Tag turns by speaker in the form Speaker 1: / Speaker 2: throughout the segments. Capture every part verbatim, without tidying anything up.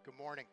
Speaker 1: Good morning.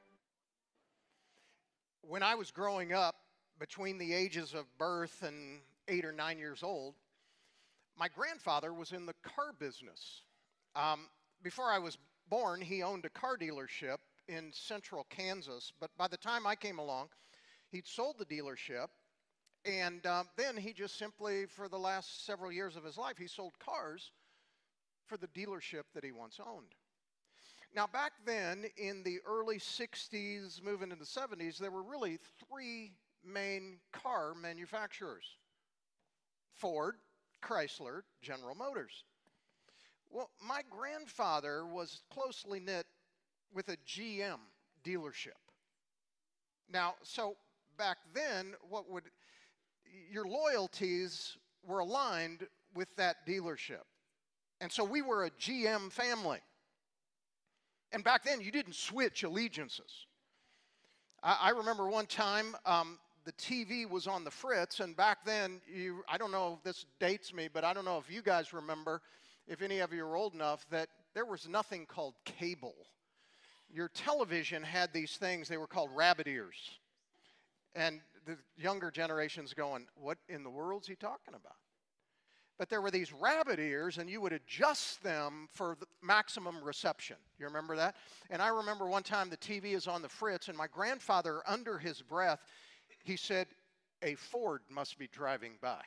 Speaker 1: When I was growing up, between the ages of birth and eight or nine years old, my grandfather was in the car business. Um, before I was born, he owned a car dealership in central Kansas, but by the time I came along, he'd sold the dealership, and um, then he just simply, for the last several years of his life, he sold cars for the dealership that he once owned. Now, back then, in the early sixties, moving into the seventies, there were really three main car manufacturers: Ford, Chrysler, General Motors. Well, my grandfather was closely knit with a G M dealership. Now, so back then, what would your loyalties were aligned with that dealership. And so we were a G M family. And back then, you didn't switch allegiances. I, I remember one time, um, the T V was on the fritz, and back then, you, I don't know if this dates me, but I don't know if you guys remember, if any of you are old enough, that there was nothing called cable. Your television had these things, they were called rabbit ears. And the younger generation's going, what in the world's he talking about? But there were these rabbit ears, and you would adjust them for the maximum reception. You remember that? And I remember one time the T V is on the fritz, and my grandfather, under his breath, he said, "A Ford must be driving by."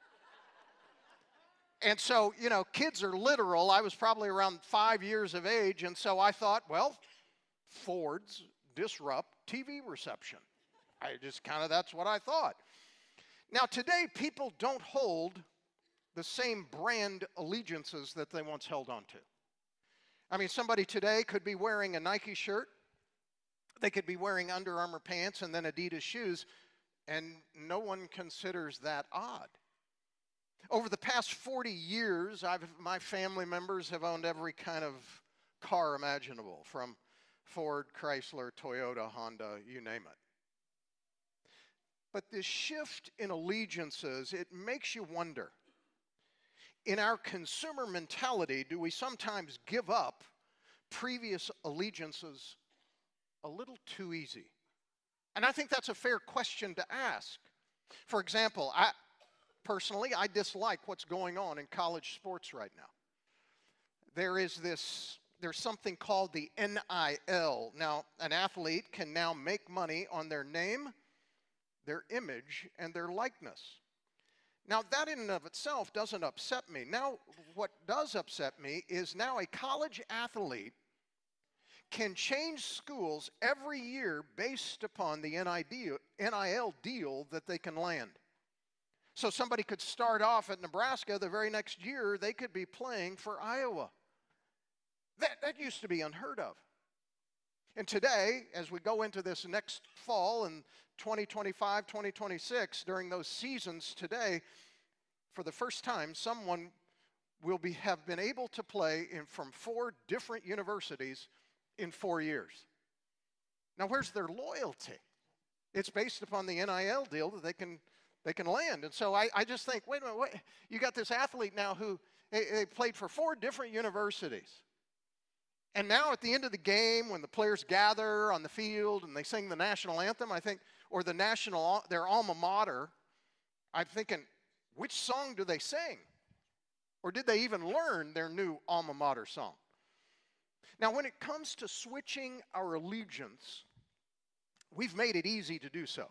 Speaker 1: And so, you know, kids are literal. I was probably around five years of age, and so I thought, well, Fords disrupt T V reception. I just kind of, that's what I thought. Now, today, people don't hold the same brand allegiances that they once held on to. I mean, somebody today could be wearing a Nike shirt, they could be wearing Under Armour pants and then Adidas shoes, and no one considers that odd. Over the past forty years, I've, my family members have owned every kind of car imaginable, from Ford, Chrysler, Toyota, Honda, you name it. But this shift in allegiances, it makes you wonder, in our consumer mentality, do we sometimes give up previous allegiances a little too easy? And I think that's a fair question to ask. For example, I personally, I dislike what's going on in college sports right now. There is this, there's something called the N I L. Now, an athlete can now make money on their name, their image, and their likeness. Now, that in and of itself doesn't upset me. Now, what does upset me is now a college athlete can change schools every year based upon the N I L deal that they can land. So somebody could start off at Nebraska, the very next year they could be playing for Iowa. That, that used to be unheard of. And today, as we go into this next fall in twenty twenty-five, twenty twenty-six, during those seasons today, for the first time, someone will be, have been able to play in, from four different universities in four years. Now, where's their loyalty? It's based upon the N I L deal that they can, they can land. And so I, I just think, wait a minute, wait, you got this athlete now who they, they played for four different universities. And now at the end of the game, when the players gather on the field and they sing the national anthem, I think, or the national, their alma mater, I'm thinking, which song do they sing? Or did they even learn their new alma mater song? Now, when it comes to switching our allegiance, we've made it easy to do so.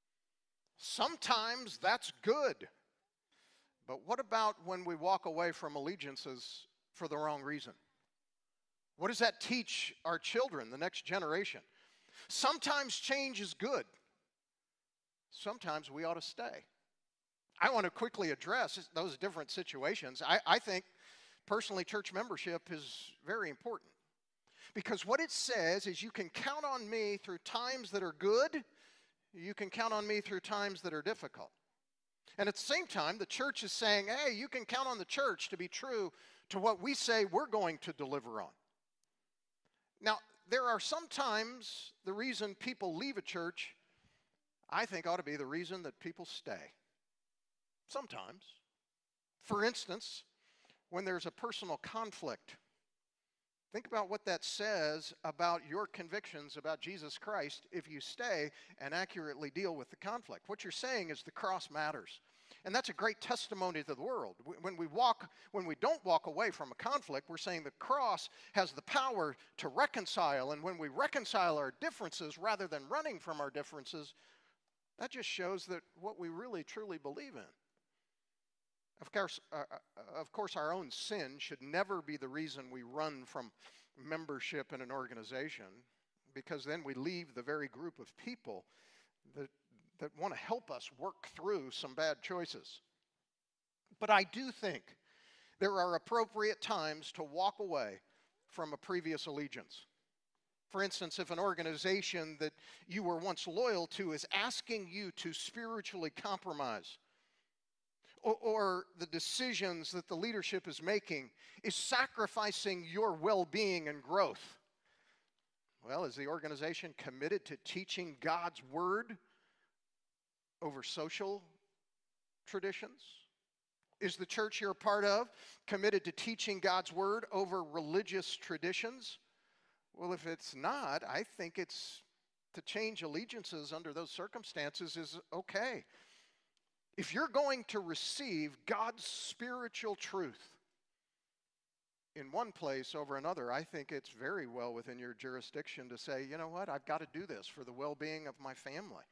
Speaker 1: Sometimes that's good. But what about when we walk away from allegiances for the wrong reason? What does that teach our children, the next generation? Sometimes change is good. Sometimes we ought to stay. I want to quickly address those different situations. I, I think, personally, church membership is very important. Because what it says is you can count on me through times that are good. You can count on me through times that are difficult. And at the same time, the church is saying, hey, you can count on the church to be true to what we say we're going to deliver on. Now, there are sometimes the reason people leave a church, I think, ought to be the reason that people stay. Sometimes. For instance, when there's a personal conflict Think about what that says about your convictions about Jesus Christ if you stay and accurately deal with the conflict. What you're saying is the cross matters. And that's a great testimony to the world. When we walk, when we don't walk away from a conflict, we're saying the cross has the power to reconcile. And when we reconcile our differences rather than running from our differences, that just shows that what we really truly believe in. Of course, uh, of course, our own sin should never be the reason we run from membership in an organization, because then we leave the very group of people that, that want to help us work through some bad choices. But I do think there are appropriate times to walk away from a previous allegiance. For instance, if an organization that you were once loyal to is asking you to spiritually compromise, Or, or the decisions that the leadership is making is sacrificing your well-being and growth. Well, is the organization committed to teaching God's word over social traditions? Is the church you're a part of committed to teaching God's word over religious traditions? Well, if it's not, I think it's to change allegiances under those circumstances is okay. If you're going to receive God's spiritual truth in one place over another, I think it's very well within your jurisdiction to say, you know what, I've got to do this for the well-being of my family.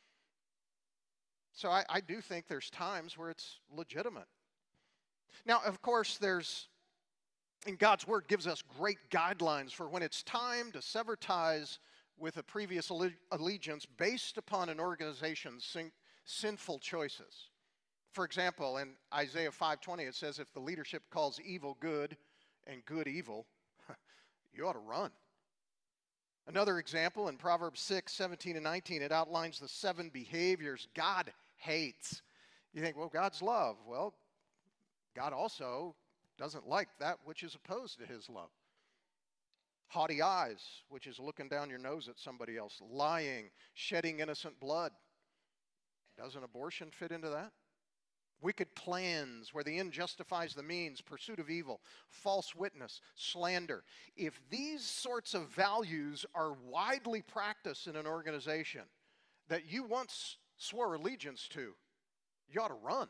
Speaker 1: So I, I do think there's times where it's legitimate. Now, of course, there's, and God's word gives us great guidelines for when it's time to sever ties with a previous allegiance based upon an organization's sin- sinful choices. For example, in Isaiah five twenty, it says, if the leadership calls evil good and good evil, you ought to run. Another example in Proverbs six seventeen and nineteen, it outlines the seven behaviors God hates. You think, well, God's love. Well, God also doesn't like that which is opposed to his love. Haughty eyes, which is looking down your nose at somebody else. Lying, shedding innocent blood. Doesn't abortion fit into that? Wicked plans, where the end justifies the means, pursuit of evil, false witness, slander. If these sorts of values are widely practiced in an organization that you once swore allegiance to, you ought to run.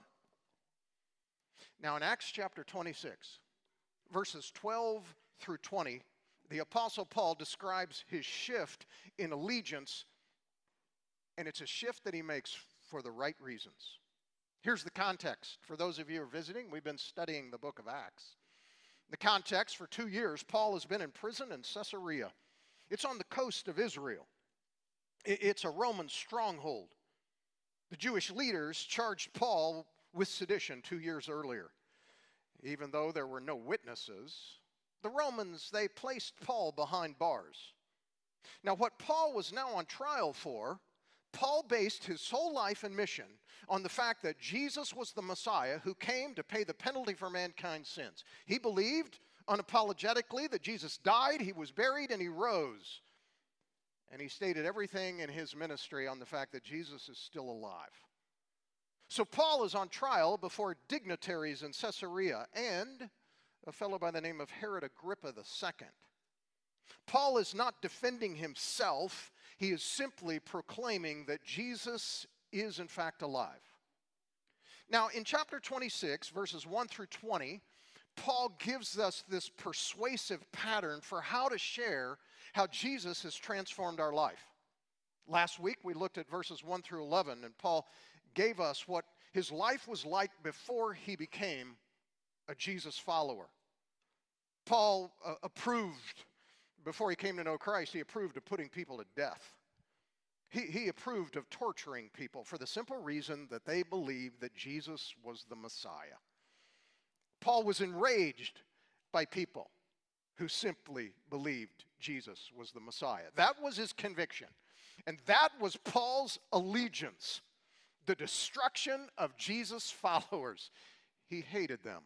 Speaker 1: Now in Acts chapter twenty-six, verses twelve through twenty, the Apostle Paul describes his shift in allegiance, and it's a shift that he makes for the right reasons. Here's the context. For those of you who are visiting, we've been studying the book of Acts. The context, for two years, Paul has been in prison in Caesarea. It's on the coast of Israel. It's a Roman stronghold. The Jewish leaders charged Paul with sedition two years earlier. Even though there were no witnesses, the Romans, they placed Paul behind bars. Now, what Paul was now on trial for, Paul based his whole life and mission on the fact that Jesus was the Messiah who came to pay the penalty for mankind's sins. He believed unapologetically that Jesus died, he was buried, and he rose. And he stated everything in his ministry on the fact that Jesus is still alive. So Paul is on trial before dignitaries in Caesarea and a fellow by the name of Herod Agrippa the Second. Paul is not defending himself. He is simply proclaiming that Jesus is in fact alive. Now in chapter twenty-six, verses one through twenty, Paul gives us this persuasive pattern for how to share how Jesus has transformed our life. Last week we looked at verses one through eleven, and Paul gave us what his life was like before he became a Jesus follower. Paul uh, approved, before he came to know Christ, he approved of putting people to death. He, he approved of torturing people for the simple reason that they believed that Jesus was the Messiah. Paul was enraged by people who simply believed Jesus was the Messiah. That was his conviction. And that was Paul's allegiance, the destruction of Jesus' followers. He hated them.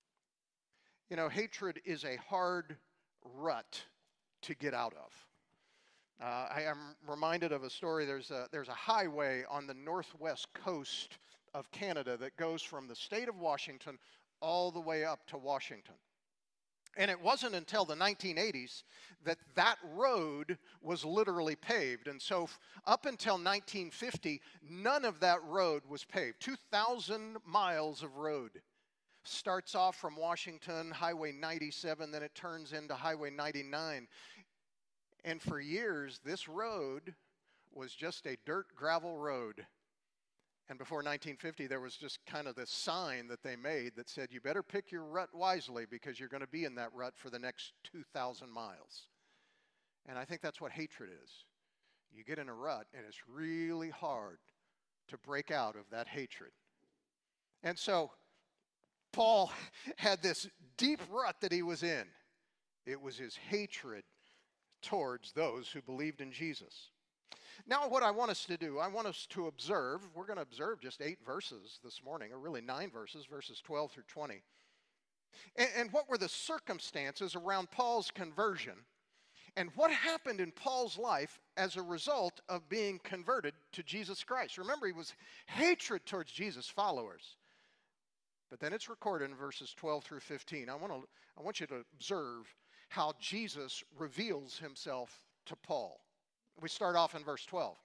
Speaker 1: You know, hatred is a hard rut to get out of. Uh, I am reminded of a story. There's a, there's a highway on the northwest coast of Canada that goes from the state of Washington all the way up to Washington. And it wasn't until the nineteen eighties that that road was literally paved. And so up until nineteen fifty, none of that road was paved. two thousand miles of road. Starts off from Washington, Highway ninety-seven, then it turns into Highway ninety-nine. And for years, this road was just a dirt gravel road. And before nineteen fifty, there was just kind of this sign that they made that said, you better pick your rut wisely because you're going to be in that rut for the next two thousand miles. And I think that's what hatred is. You get in a rut, and it's really hard to break out of that hatred. And so Paul had this deep rut that he was in. It was his hatred towards those who believed in Jesus. Now what I want us to do, I want us to observe, we're going to observe just eight verses this morning, or really nine verses, verses twelve through twenty. And, and what were the circumstances around Paul's conversion, and what happened in Paul's life as a result of being converted to Jesus Christ. Remember, he was hatred towards Jesus' followers. But then it's recorded in verses twelve through fifteen. I want to, I want you to observe how Jesus reveals himself to Paul. We start off in verse twelve.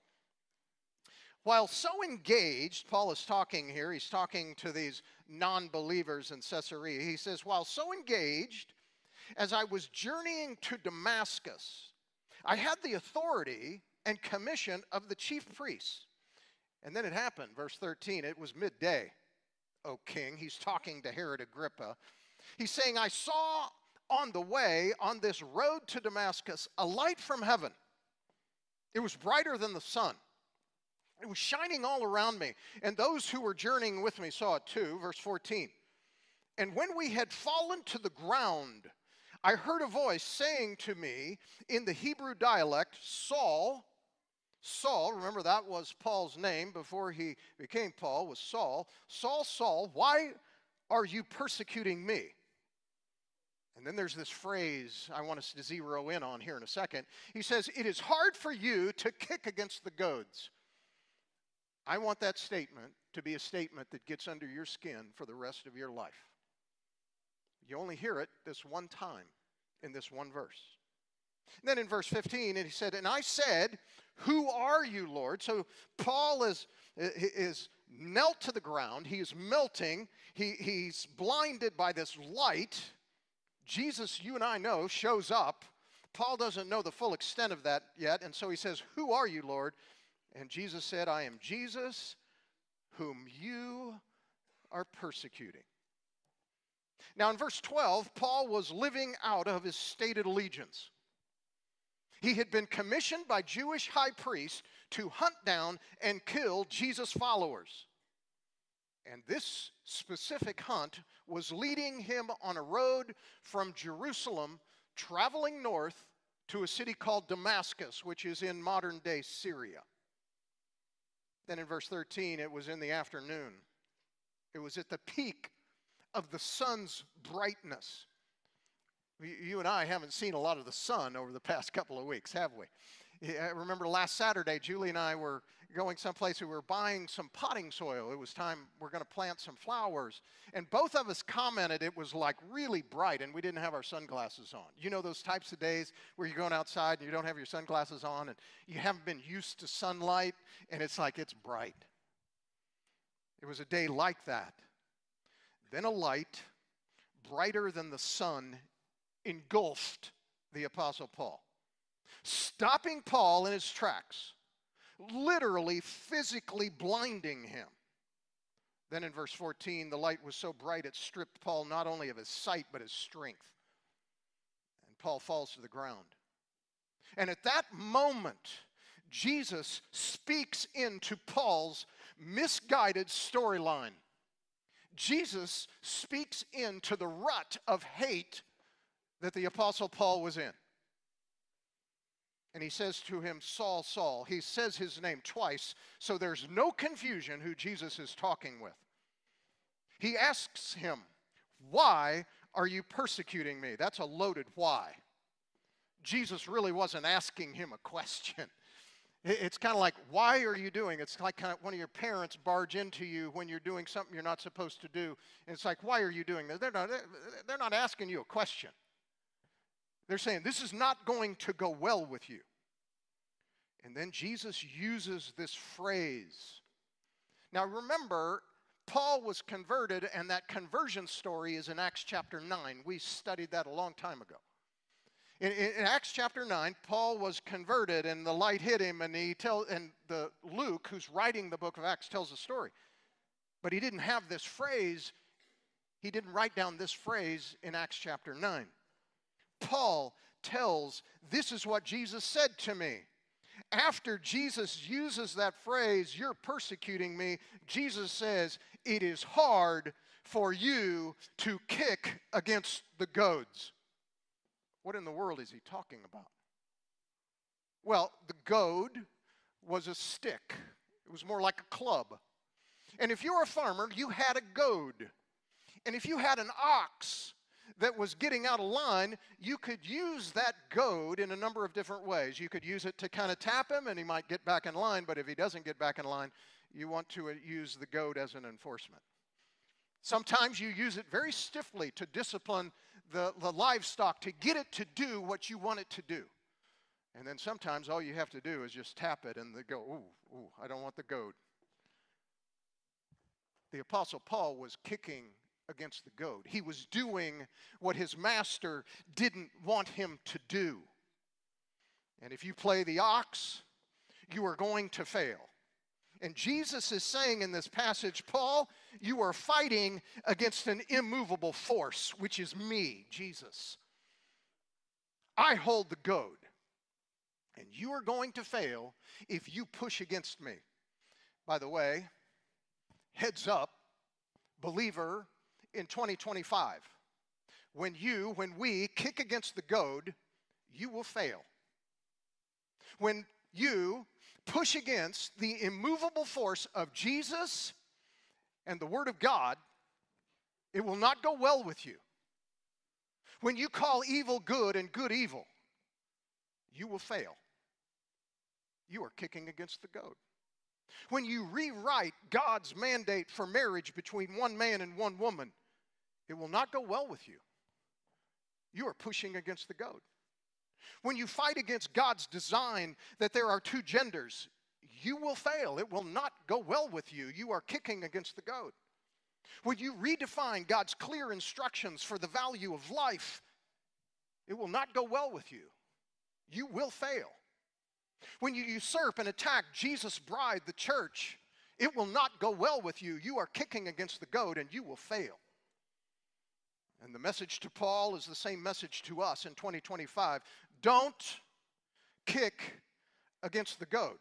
Speaker 1: While so engaged, Paul is talking here, he's talking to these non-believers in Caesarea. He says, while so engaged, as I was journeying to Damascus, I had the authority and commission of the chief priests. And then it happened, verse thirteen, it was midday, O king. He's talking to Herod Agrippa. He's saying, I saw on the way, on this road to Damascus, a light from heaven. It was brighter than the sun. It was shining all around me, and those who were journeying with me saw it too. Verse fourteen. And when we had fallen to the ground, I heard a voice saying to me in the Hebrew dialect, Saul, Saul, remember that was Paul's name before he became Paul, was Saul. Saul, Saul, why are you persecuting me? And then there's this phrase I want us to zero in on here in a second. He says, it is hard for you to kick against the goads. I want that statement to be a statement that gets under your skin for the rest of your life. You only hear it this one time in this one verse. And then in verse fifteen, and he said, and I said, who are you, Lord? So Paul is, is knelt to the ground. He is melting. He, he's blinded by this light. Jesus, you and I know, shows up. Paul doesn't know the full extent of that yet, and so he says, who are you, Lord? And Jesus said, I am Jesus, whom you are persecuting. Now in verse twelve, Paul was living out of his stated allegiance. He had been commissioned by Jewish high priests to hunt down and kill Jesus' followers. And this specific hunt was leading him on a road from Jerusalem, traveling north to a city called Damascus, which is in modern-day Syria. Then in verse thirteen, it was in the afternoon. It was at the peak of the sun's brightness. You and I haven't seen a lot of the sun over the past couple of weeks, have we? I remember last Saturday, Julie and I were going someplace. We were buying some potting soil. It was time we're going to plant some flowers. And both of us commented it was like really bright, and we didn't have our sunglasses on. You know those types of days where you're going outside and you don't have your sunglasses on, and you haven't been used to sunlight, and it's like it's bright. It was a day like that. Then a light, brighter than the sun, engulfed the Apostle Paul, stopping Paul in his tracks, literally physically blinding him. Then in verse fourteen, the light was so bright it stripped Paul not only of his sight but his strength. And Paul falls to the ground. And at that moment, Jesus speaks into Paul's misguided storyline. Jesus speaks into the rut of hate that the Apostle Paul was in. And he says to him, Saul, Saul. He says his name twice, so there's no confusion who Jesus is talking with. He asks him, why are you persecuting me? That's a loaded why. Jesus really wasn't asking him a question. It's kind of like, why are you doing? It's like kind of one of your parents barge into you when you're doing something you're not supposed to do. And it's like, why are you doing this? They're not, they're not asking you a question. They're saying, this is not going to go well with you. And then Jesus uses this phrase. Now remember, Paul was converted, and that conversion story is in Acts chapter nine. We studied that a long time ago. In, in, in Acts chapter nine, Paul was converted, and the light hit him, and he tell, and the Luke, who's writing the book of Acts, tells the story. But he didn't have this phrase. He didn't write down this phrase in Acts chapter nine. Paul tells, this is what Jesus said to me. After Jesus uses that phrase, you're persecuting me, Jesus says, it is hard for you to kick against the goads. What in the world is he talking about? Well, the goad was a stick. It was more like a club. And if you were a farmer, you had a goad. And if you had an ox that was getting out of line, you could use that goad in a number of different ways. You could use it to kind of tap him, and he might get back in line, but if he doesn't get back in line, you want to use the goad as an enforcement. Sometimes you use it very stiffly to discipline the, the livestock, to get it to do what you want it to do. And then sometimes all you have to do is just tap it, and they go, ooh, ooh, I don't want the goad. The Apostle Paul was kicking against the goad. He was doing what his master didn't want him to do. And if you play the ox, you are going to fail. And Jesus is saying in this passage, Paul, you are fighting against an immovable force, which is me, Jesus. I hold the goad, and you are going to fail if you push against me. By the way, heads up, believer, in twenty twenty-five, when you, when we kick against the goad, you will fail. When you push against the immovable force of Jesus and the Word of God, it will not go well with you. When you call evil good and good evil, you will fail. You are kicking against the goad. When you rewrite God's mandate for marriage between one man and one woman, it will not go well with you. You are pushing against the goad. When you fight against God's design that there are two genders, you will fail. It will not go well with you. You are kicking against the goad. When you redefine God's clear instructions for the value of life, it will not go well with you. You will fail. When you usurp and attack Jesus' bride, the church, it will not go well with you. You are kicking against the goad, and you will fail. And the message to Paul is the same message to us in twenty twenty-five. Don't kick against the goad.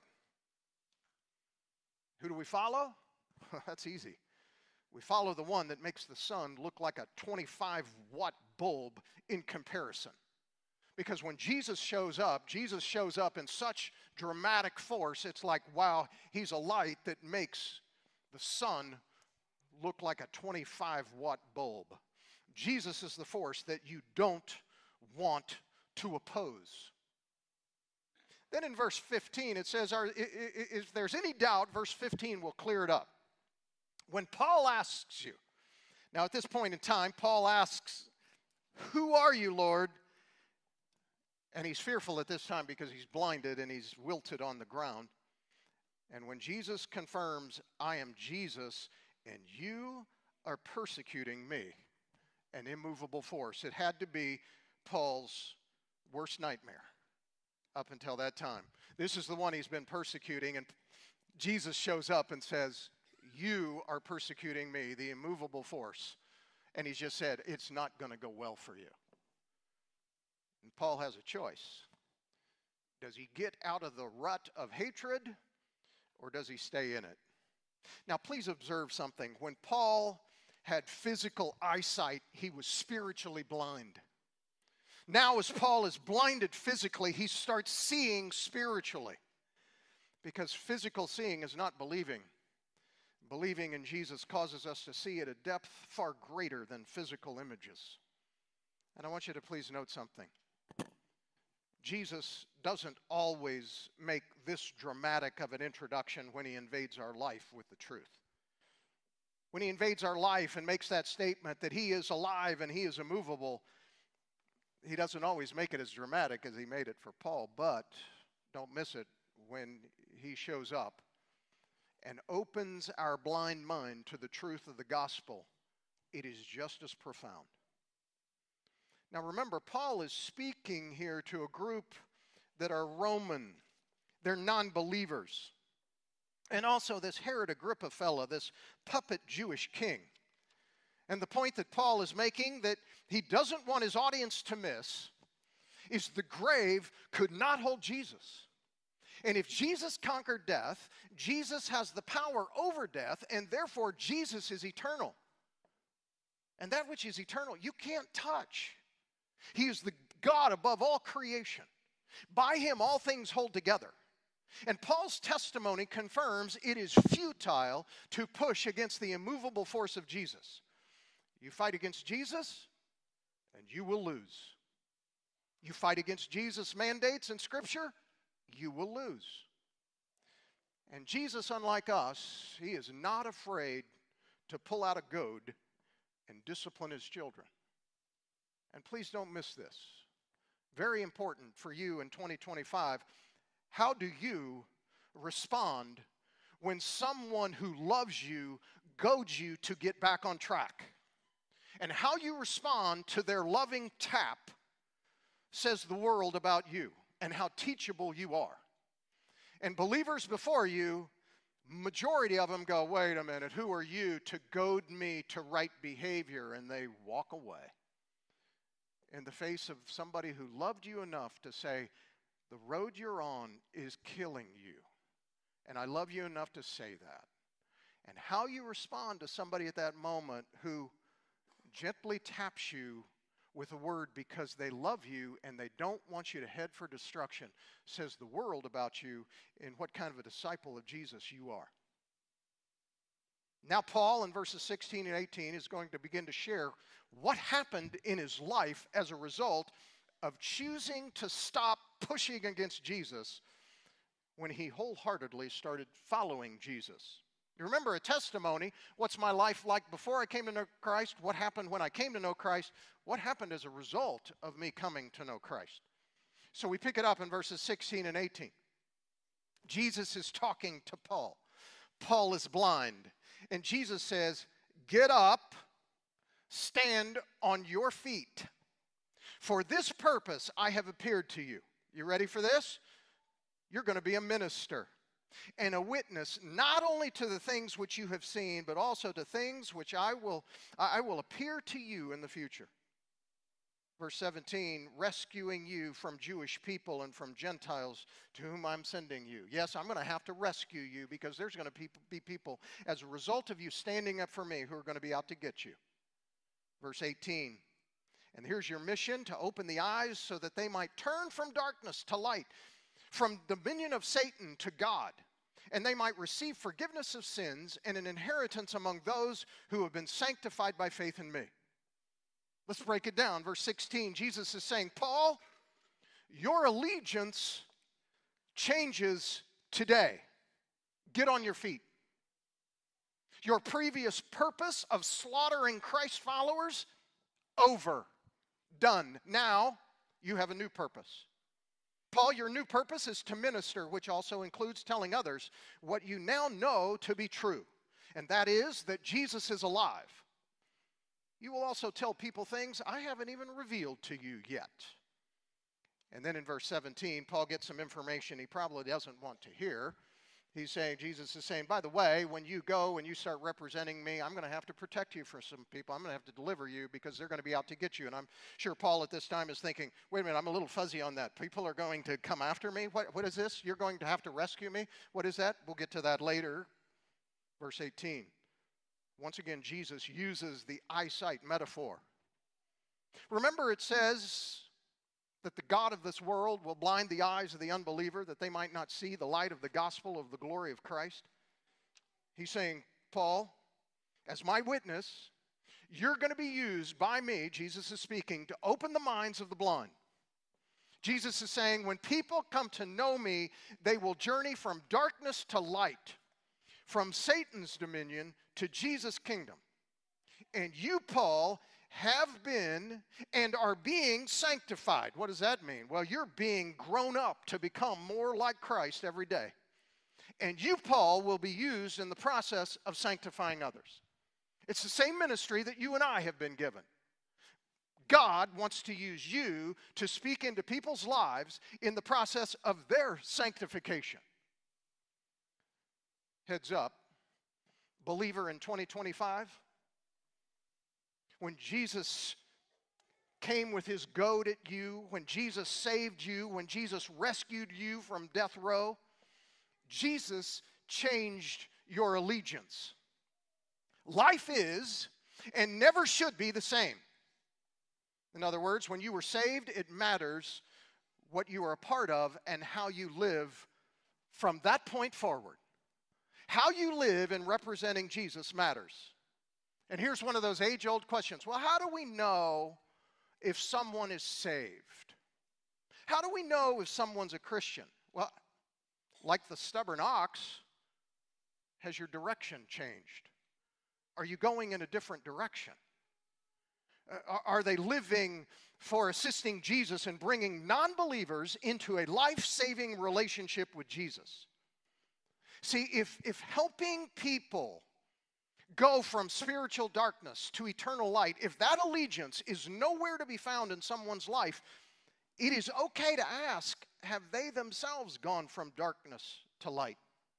Speaker 1: Who do we follow? That's easy. We follow the one that makes the sun look like a twenty-five watt bulb in comparison. Because when Jesus shows up, Jesus shows up in such dramatic force, it's like, wow, he's a light that makes the sun look like a twenty-five watt bulb. Jesus is the force that you don't want to oppose. Then in verse fifteen, it says, if there's any doubt, verse fifteen will clear it up. When Paul asks you, now at this point in time, Paul asks, who are you, Lord? And he's fearful at this time because he's blinded and he's wilted on the ground. And when Jesus confirms, I am Jesus, and you are persecuting me, an immovable force, it had to be Paul's worst nightmare up until that time. This is the one he's been persecuting, and Jesus shows up and says, you are persecuting me, the immovable force. And he's just said, it's not going to go well for you. And Paul has a choice. Does he get out of the rut of hatred, or does he stay in it? Now, please observe something. When Paul had physical eyesight, he was spiritually blind. Now, as Paul is blinded physically, he starts seeing spiritually. Because physical seeing is not believing. Believing in Jesus causes us to see at a depth far greater than physical images. And I want you to please note something. Jesus doesn't always make this dramatic of an introduction when he invades our life with the truth. When he invades our life and makes that statement that he is alive and he is immovable, he doesn't always make it as dramatic as he made it for Paul, but don't miss it when he shows up and opens our blind mind to the truth of the gospel. It is just as profound. Now remember, Paul is speaking here to a group that are Roman. They're non-believers. And also this Herod Agrippa fella, this puppet Jewish king. And the point that Paul is making that he doesn't want his audience to miss is the grave could not hold Jesus. And if Jesus conquered death, Jesus has the power over death, and therefore Jesus is eternal. And that which is eternal, you can't touch. He is the God above all creation. By him all things hold together. And Paul's testimony confirms it is futile to push against the immovable force of Jesus. You fight against Jesus, and you will lose. You fight against Jesus' mandates in Scripture, you will lose. And Jesus, unlike us, he is not afraid to pull out a goad and discipline his children. And please don't miss this. Very important for you in twenty twenty-five. How do you respond when someone who loves you goads you to get back on track? And how you respond to their loving tap says the world about you and how teachable you are. And believers before you, majority of them go, wait a minute, who are you to goad me to right behavior? And they walk away in the face of somebody who loved you enough to say, the road you're on is killing you. And I love you enough to say that. And how you respond to somebody at that moment who gently taps you with a word because they love you and they don't want you to head for destruction says the world about you and what kind of a disciple of Jesus you are. Now Paul in verses sixteen and eighteen is going to begin to share what happened in his life as a result of choosing to stop pushing against Jesus when he wholeheartedly started following Jesus. You remember a testimony, what's my life like before I came to know Christ? What happened when I came to know Christ? What happened as a result of me coming to know Christ? So we pick it up in verses sixteen and eighteen. Jesus is talking to Paul. Paul is blind. And Jesus says, get up, stand on your feet. For this purpose I have appeared to you. You ready for this? You're going to be a minister and a witness not only to the things which you have seen, but also to things which I will, I will appear to you in the future. Verse seventeen, rescuing you from Jewish people and from Gentiles to whom I'm sending you. Yes, I'm going to have to rescue you because there's going to be people as a result of you standing up for me who are going to be out to get you. Verse eighteen, and here's your mission, to open the eyes so that they might turn from darkness to light, from dominion of Satan to God, and they might receive forgiveness of sins and an inheritance among those who have been sanctified by faith in me. Let's break it down. Verse sixteen, Jesus is saying, Paul, your allegiance changes today. Get on your feet. Your previous purpose of slaughtering Christ's followers, over, done. Now you have a new purpose. Paul, your new purpose is to minister, which also includes telling others what you now know to be true, and that is that Jesus is alive. You will also tell people things I haven't even revealed to you yet. And then in verse seventeen, Paul gets some information he probably doesn't want to hear. He's saying, Jesus is saying, by the way, when you go and you start representing me, I'm going to have to protect you from some people. I'm going to have to deliver you because they're going to be out to get you. And I'm sure Paul at this time is thinking, wait a minute, I'm a little fuzzy on that. People are going to come after me? What, what is this? You're going to have to rescue me? What is that? We'll get to that later. Verse eighteen. Once again, Jesus uses the eyesight metaphor. Remember, it says that the God of this world will blind the eyes of the unbeliever that they might not see the light of the gospel of the glory of Christ. He's saying, Paul, as my witness, you're going to be used by me, Jesus is speaking, to open the minds of the blind. Jesus is saying, when people come to know me, they will journey from darkness to light, from Satan's dominion to Jesus' kingdom. And you, Paul, have been and are being sanctified. What does that mean? Well, you're being grown up to become more like Christ every day. And you, Paul, will be used in the process of sanctifying others. It's the same ministry that you and I have been given. God wants to use you to speak into people's lives in the process of their sanctification. Heads up, believer in twenty twenty-five, when Jesus came with his goad at you, when Jesus saved you, when Jesus rescued you from death row, Jesus changed your allegiance. Life is and never should be the same. In other words, when you were saved, it matters what you are a part of and how you live from that point forward. How you live in representing Jesus matters. And here's one of those age-old questions. Well, how do we know if someone is saved? How do we know if someone's a Christian? Well, like the stubborn ox, has your direction changed? Are you going in a different direction? Uh, are they living for assisting Jesus and bringing non-believers into a life-saving relationship with Jesus? See, if, if helping people go from spiritual darkness to eternal light, if that allegiance is nowhere to be found in someone's life, it is okay to ask, have they themselves gone from darkness to light?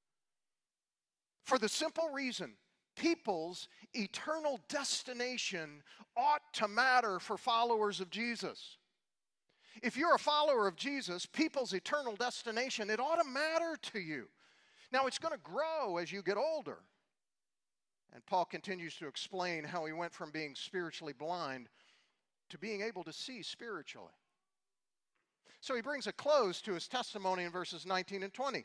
Speaker 1: For the simple reason, people's eternal destination ought to matter for followers of Jesus. If you're a follower of Jesus, people's eternal destination, it ought to matter to you. Now, it's going to grow as you get older. And Paul continues to explain how he went from being spiritually blind to being able to see spiritually. So he brings a close to his testimony in verses nineteen and twenty.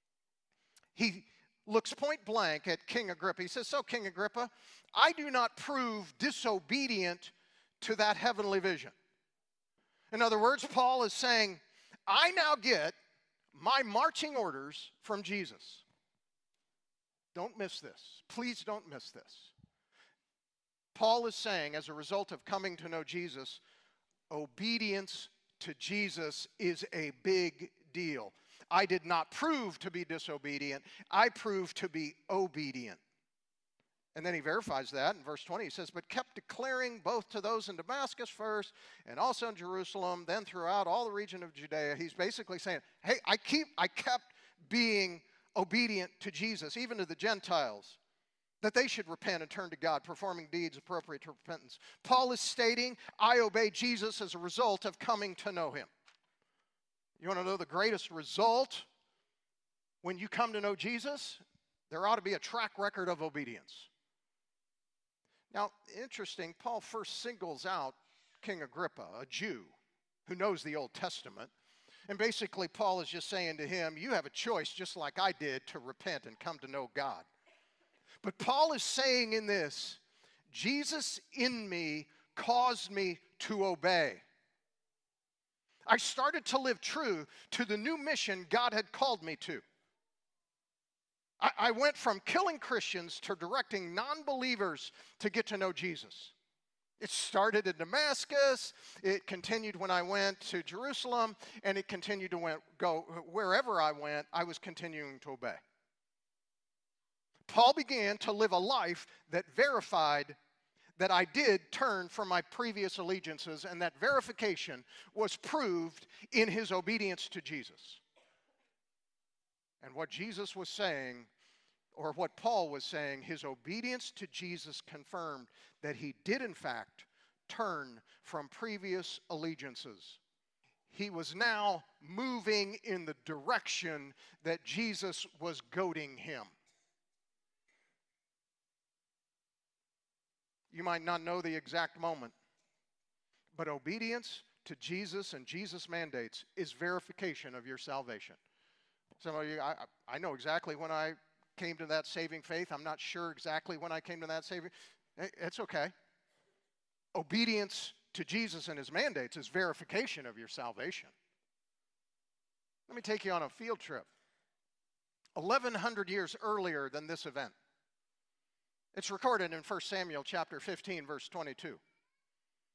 Speaker 1: He looks point blank at King Agrippa. He says, so King Agrippa, I do not prove disobedient to that heavenly vision. In other words, Paul is saying, I now get my marching orders from Jesus. Don't miss this. Please don't miss this. Paul is saying, as a result of coming to know Jesus, obedience to Jesus is a big deal. I did not prove to be disobedient. I proved to be obedient. And then he verifies that in verse twenty. He says, but kept declaring both to those in Damascus first and also in Jerusalem, then throughout all the region of Judea. He's basically saying, hey, I keep, I kept being obedient to Jesus, even to the Gentiles, that they should repent and turn to God, performing deeds appropriate to repentance. Paul is stating, I obey Jesus as a result of coming to know him. You want to know the greatest result when you come to know Jesus? There ought to be a track record of obedience. Now, interesting, Paul first singles out King Agrippa, a Jew who knows the Old Testament. And basically, Paul is just saying to him, you have a choice just like I did to repent and come to know God. But Paul is saying in this, Jesus in me caused me to obey. I started to live true to the new mission God had called me to. I, I went from killing Christians to directing non-believers to get to know Jesus. It started in Damascus, it continued when I went to Jerusalem, and it continued to went, go wherever I went, I was continuing to obey. Paul began to live a life that verified that I did turn from my previous allegiances, and that verification was proved in his obedience to Jesus. And what Jesus was saying, or what Paul was saying, his obedience to Jesus confirmed that he did in fact turn from previous allegiances. He was now moving in the direction that Jesus was goading him. You might not know the exact moment, but obedience to Jesus and Jesus' mandates is verification of your salvation. Some of you, I, I know exactly when I came to that saving faith. I'm not sure exactly when I came to that saving. It's okay. Obedience to Jesus and his mandates is verification of your salvation. Let me take you on a field trip. eleven hundred years earlier than this event. It's recorded in First Samuel chapter fifteen, verse twenty-two.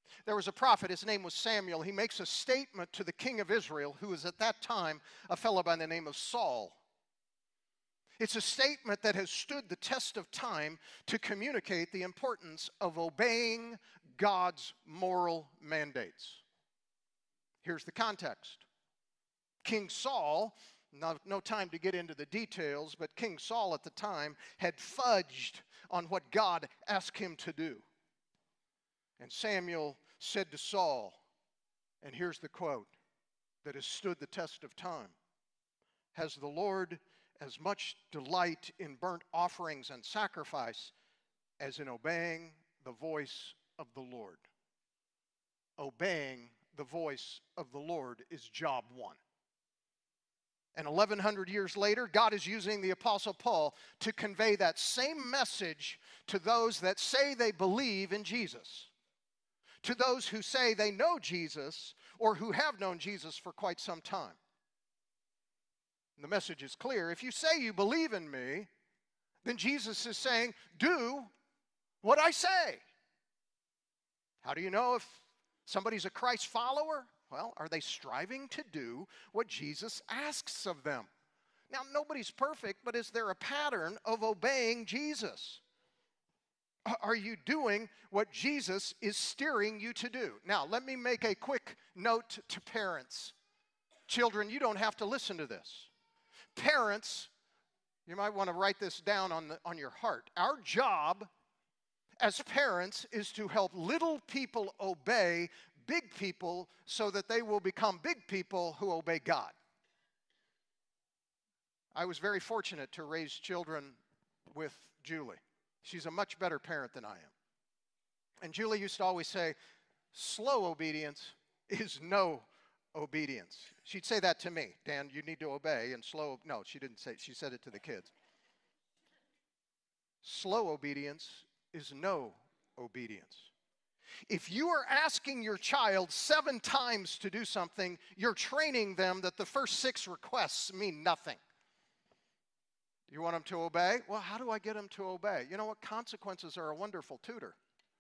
Speaker 1: There was a prophet, his name was Samuel. He makes a statement to the king of Israel, who was at that time a fellow by the name of Saul. It's a statement that has stood the test of time to communicate the importance of obeying God's moral mandates. Here's the context. King Saul, no, no time to get into the details, but King Saul at the time had fudged on what God asked him to do. And Samuel said to Saul, and here's the quote that has stood the test of time, "Has the Lord as much delight in burnt offerings and sacrifice as in obeying the voice of the Lord?" Obeying the voice of the Lord is job one. And eleven hundred years later, God is using the Apostle Paul to convey that same message to those that say they believe in Jesus, to those who say they know Jesus or who have known Jesus for quite some time. And the message is clear. If you say you believe in me, then Jesus is saying, do what I say. How do you know if somebody's a Christ follower? Well, are they striving to do what Jesus asks of them? Now, nobody's perfect, but is there a pattern of obeying Jesus? Are you doing what Jesus is steering you to do? Now, let me make a quick note to parents. Children, you don't have to listen to this. Parents, you might want to write this down on, the, on your heart. Our job as parents is to help little people obey big people so that they will become big people who obey God. I was very fortunate to raise children with Julie. She's a much better parent than I am. And Julie used to always say, slow obedience is no obedience. She'd say that to me. Dan, you need to obey, and slow, no, she didn't say it. She said it to the kids. Slow obedience is no obedience. If you are asking your child seven times to do something, you're training them that the first six requests mean nothing. You want them to obey? Well, how do I get them to obey? You know what? Consequences are a wonderful tutor.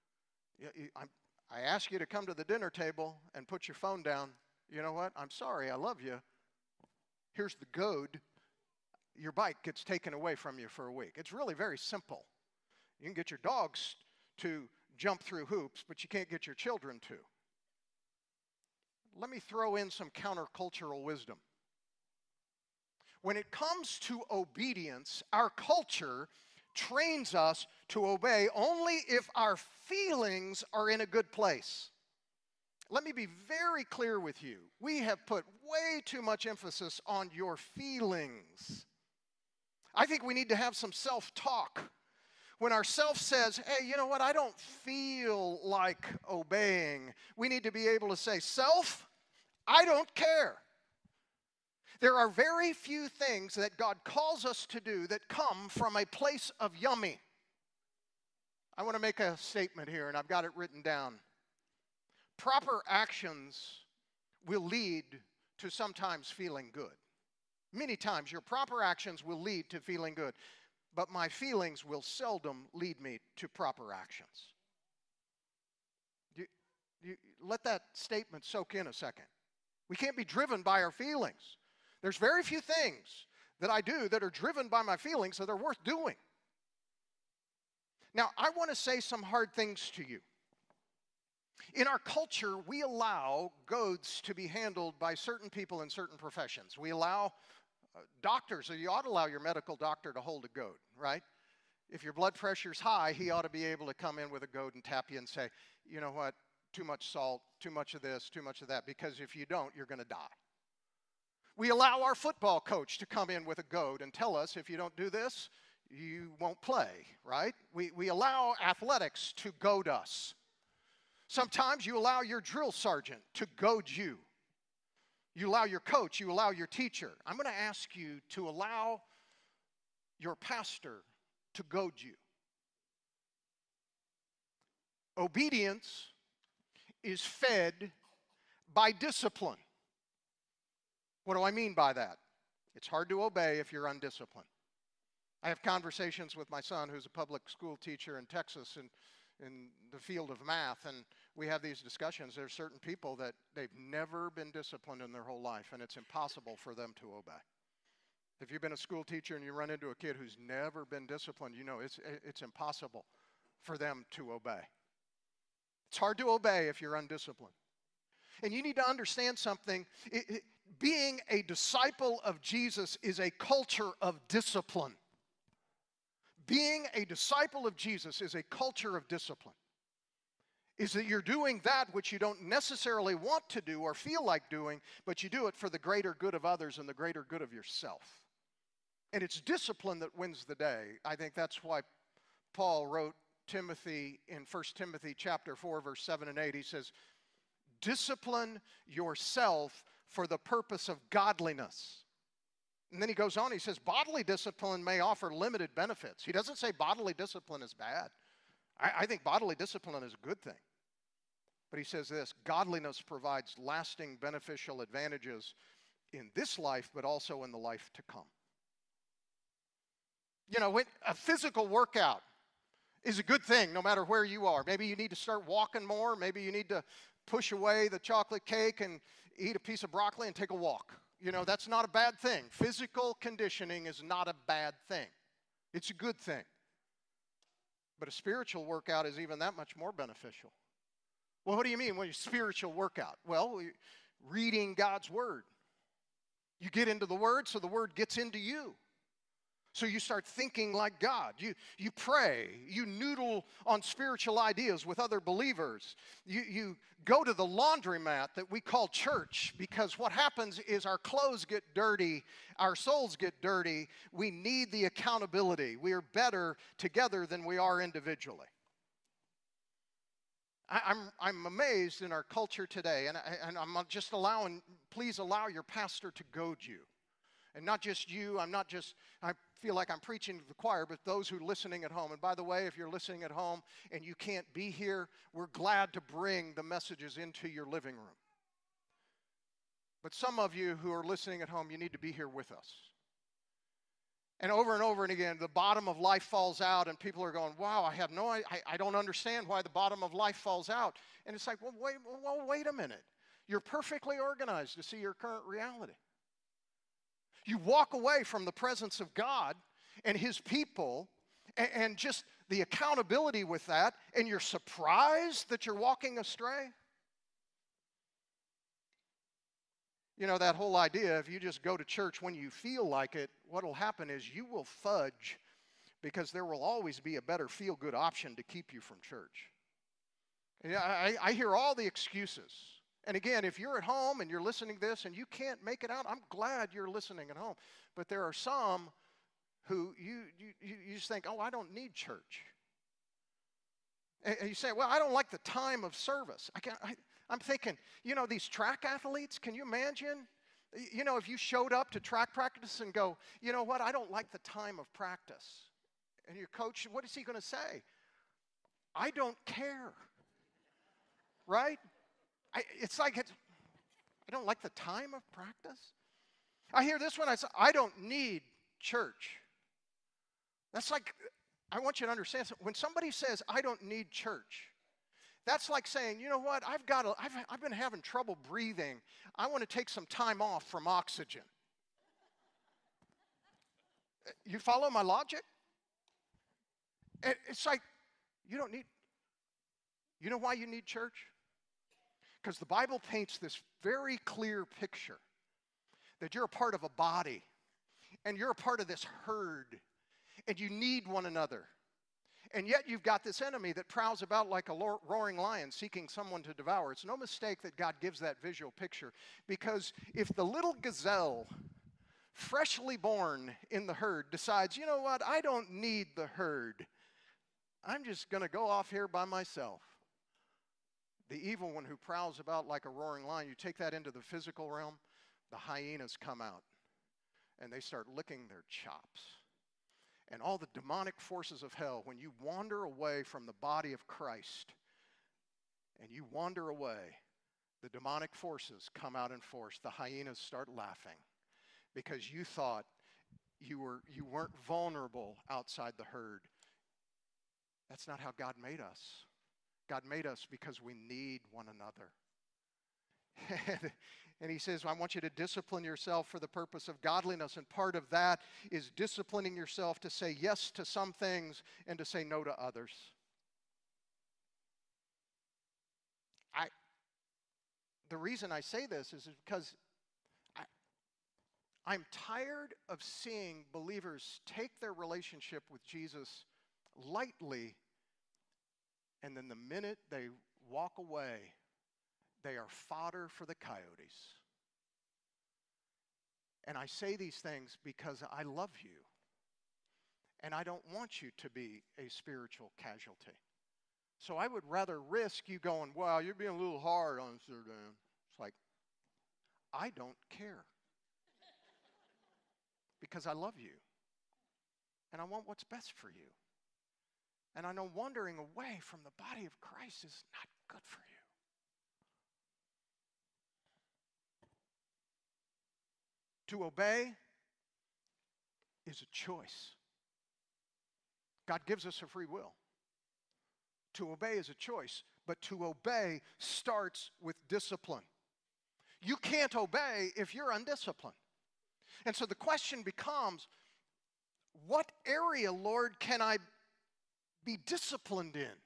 Speaker 1: I ask you to come to the dinner table and put your phone down. You know what? I'm sorry. I love you. Here's the goad. Your bike gets taken away from you for a week. It's really very simple. You can get your dogs to jump through hoops, but you can't get your children to. Let me throw in some countercultural wisdom. When it comes to obedience, our culture trains us to obey only if our feelings are in a good place. Let me be very clear with you. We have put way too much emphasis on your feelings. I think we need to have some self-talk. When our self says, hey, you know what, I don't feel like obeying, we need to be able to say, self, I don't care. There are very few things that God calls us to do that come from a place of yummy. I want to make a statement here, and I've got it written down. Proper actions will lead to sometimes feeling good. Many times your proper actions will lead to feeling good, but my feelings will seldom lead me to proper actions. You, you, let that statement soak in a second. We can't be driven by our feelings. There's very few things that I do that are driven by my feelings that are worth doing. Now, I want to say some hard things to you. In our culture, we allow goads to be handled by certain people in certain professions. We allow uh, doctors, or you ought to allow your medical doctor to hold a goad, right? If your blood pressure's high, he ought to be able to come in with a goad and tap you and say, you know what, too much salt, too much of this, too much of that, because if you don't, you're going to die. We allow our football coach to come in with a goad and tell us, if you don't do this, you won't play, right? We, we allow athletics to goad us. Sometimes you allow your drill sergeant to goad you. You allow your coach, you allow your teacher. I'm going to ask you to allow your pastor to goad you. Obedience is fed by discipline. What do I mean by that? It's hard to obey if you're undisciplined. I have conversations with my son, who's a public school teacher in Texas, and in the field of math, and we have these discussions. There's certain people that they've never been disciplined in their whole life, and it's impossible for them to obey. If you've been a school teacher and you run into a kid who's never been disciplined, you know it's, it's impossible for them to obey. It's hard to obey if you're undisciplined. And you need to understand something. It, it, being a disciple of Jesus is a culture of discipline. Being a disciple of Jesus is a culture of discipline. Is that you're doing that which you don't necessarily want to do or feel like doing, but you do it for the greater good of others and the greater good of yourself. And it's discipline that wins the day. I think that's why Paul wrote Timothy in First Timothy chapter four, verse seven and eight. He says, discipline yourself for the purpose of godliness. And then he goes on, he says, bodily discipline may offer limited benefits. He doesn't say bodily discipline is bad. I, I think bodily discipline is a good thing. But he says this, godliness provides lasting beneficial advantages in this life, but also in the life to come. You know, when a physical workout is a good thing no matter where you are. Maybe you need to start walking more. Maybe you need to push away the chocolate cake and eat a piece of broccoli and take a walk. You know, that's not a bad thing. Physical conditioning is not a bad thing. It's a good thing. But a spiritual workout is even that much more beneficial. Well, what do you mean when you spiritual workout? Well, reading God's Word. You get into the Word, so the Word gets into you. So you start thinking like God. You, you pray. You noodle on spiritual ideas with other believers. You, you go to the laundromat that we call church, because what happens is our clothes get dirty, our souls get dirty. We need the accountability. We are better together than we are individually. I, I'm, I'm amazed in our culture today, and, I, and I'm just allowing, please allow your pastor to goad you. And not just you, I'm not just, I feel like I'm preaching to the choir, but those who are listening at home. And by the way, if you're listening at home and you can't be here, we're glad to bring the messages into your living room. But some of you who are listening at home, you need to be here with us. And over and over and again, the bottom of life falls out, and people are going, wow, I have no, I, I don't understand why the bottom of life falls out. And it's like, well, wait, well, wait a minute. You're perfectly organized to see your current reality. You walk away from the presence of God and His people and, and just the accountability with that, and you're surprised that you're walking astray. You know, that whole idea, if you just go to church when you feel like it, what will happen is you will fudge, because there will always be a better feel-good option to keep you from church. And I, I hear all the excuses. And again, if you're at home and you're listening to this and you can't make it out, I'm glad you're listening at home. But there are some who you, you, you just think, oh, I don't need church. And you say, well, I don't like the time of service. I can't, I, I'm thinking, you know, these track athletes, can you imagine? You know, if you showed up to track practice and go, you know what, I don't like the time of practice. And your coach, what is he going to say? I don't care. Right? I, it's like, it's, I don't like the time of practice. I hear this one, I say, I don't need church. That's like, I want you to understand, when somebody says, I don't need church, that's like saying, you know what, I've got, a, I've, I've been having trouble breathing. I want to take some time off from oxygen. You follow my logic? It's like, you don't need, you know why you need church? Because the Bible paints this very clear picture that you're a part of a body, and you're a part of this herd, and you need one another. And yet you've got this enemy that prowls about like a roaring lion seeking someone to devour. It's no mistake that God gives that visual picture, because if the little gazelle, freshly born in the herd, decides, you know what, I don't need the herd, I'm just going to go off here by myself. The evil one who prowls about like a roaring lion, you take that into the physical realm, the hyenas come out, and they start licking their chops. And all the demonic forces of hell, when you wander away from the body of Christ, and you wander away, the demonic forces come out in force. The hyenas start laughing because you thought you were, you weren't vulnerable outside the herd. That's not how God made us. God made us because we need one another. And, and he says, I want you to discipline yourself for the purpose of godliness. And part of that is disciplining yourself to say yes to some things and to say no to others. I, the reason I say this is because I, I'm tired of seeing believers take their relationship with Jesus lightly, and then the minute they walk away, they are fodder for the coyotes. And I say these things because I love you. And I don't want you to be a spiritual casualty. So I would rather risk you going, wow, you're being a little hard on Sir Dan. It's like, I don't care. Because I love you. And I want what's best for you. And I know wandering away from the body of Christ is not good for you. To obey is a choice. God gives us a free will. To obey is a choice, but to obey starts with discipline. You can't obey if you're undisciplined. And so the question becomes, what area, Lord, can I be disciplined in?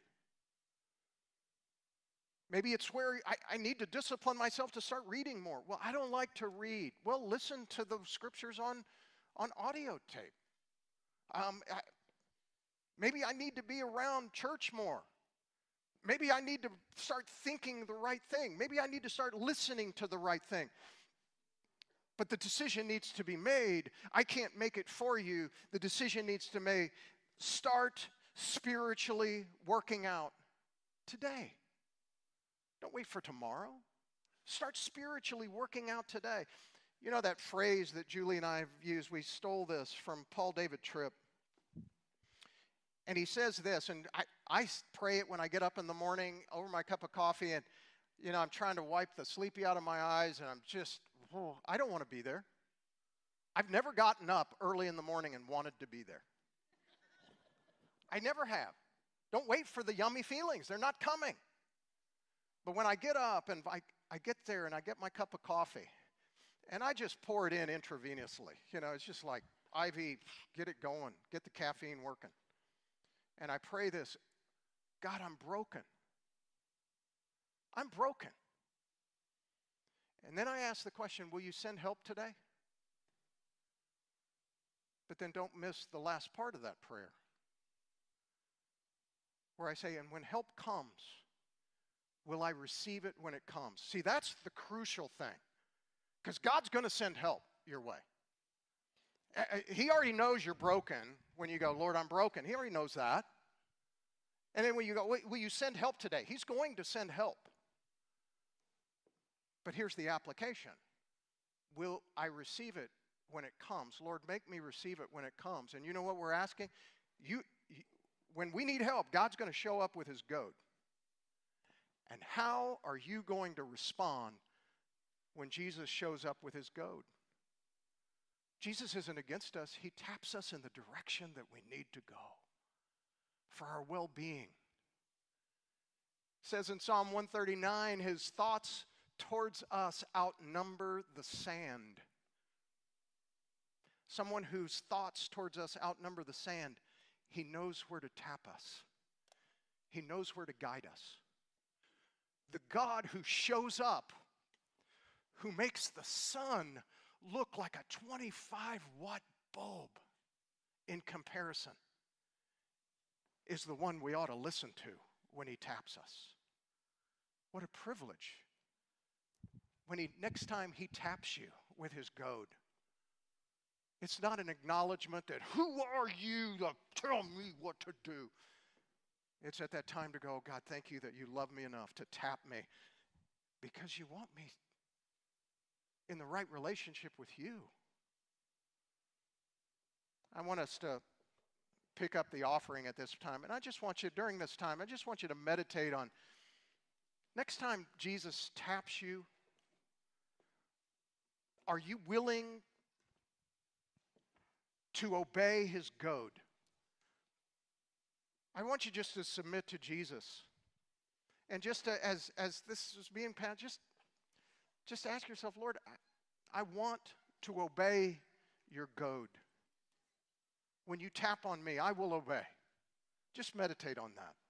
Speaker 1: Maybe it's where I, I need to discipline myself to start reading more. Well, I don't like to read. Well, listen to the scriptures on, on audio tape. Um, I, maybe I need to be around church more. Maybe I need to start thinking the right thing. Maybe I need to start listening to the right thing. But the decision needs to be made. I can't make it for you. The decision needs to be start spiritually working out today. Don't wait for tomorrow. Start spiritually working out today. You know that phrase that Julie and I have used? We stole this from Paul David Tripp. And he says this, and I, I pray it when I get up in the morning over my cup of coffee, and, you know, I'm trying to wipe the sleepy out of my eyes, and I'm just, oh, I don't want to be there. I've never gotten up early in the morning and wanted to be there. I never have. Don't wait for the yummy feelings. They're not coming. But when I get up and I, I get there and I get my cup of coffee, and I just pour it in intravenously. You know, it's just like I V, get it going, get the caffeine working. And I pray this, God, I'm broken. I'm broken. And then I ask the question, will you send help today? But then don't miss the last part of that prayer, where I say, and when help comes, will I receive it when it comes? See, that's the crucial thing. Because God's going to send help your way. He already knows you're broken when you go, Lord, I'm broken. He already knows that. And then when you go, will you send help today? He's going to send help. But here's the application. Will I receive it when it comes? Lord, make me receive it when it comes. And you know what we're asking? You, you when we need help, God's going to show up with his goad. And how are you going to respond when Jesus shows up with his goad? Jesus isn't against us. He taps us in the direction that we need to go for our well-being. It says in Psalm one thirty-nine, his thoughts towards us outnumber the sand. Someone whose thoughts towards us outnumber the sand, he knows where to tap us. He knows where to guide us. The God who shows up, who makes the sun look like a twenty-five watt bulb in comparison, is the one we ought to listen to when he taps us. What a privilege. When he, next time he taps you with his goad, it's not an acknowledgement that, who are you to tell me what to do? It's at that time to go, God, thank you that you love me enough to tap me because you want me in the right relationship with you. I want us to pick up the offering at this time, and I just want you, during this time, I just want you to meditate on, next time Jesus taps you, are you willing to obey his goad? I want you just to submit to Jesus And just to, as, as this is being passed, just, just ask yourself, Lord, I, I want to obey your goad. When you tap on me, I will obey. Just meditate on that.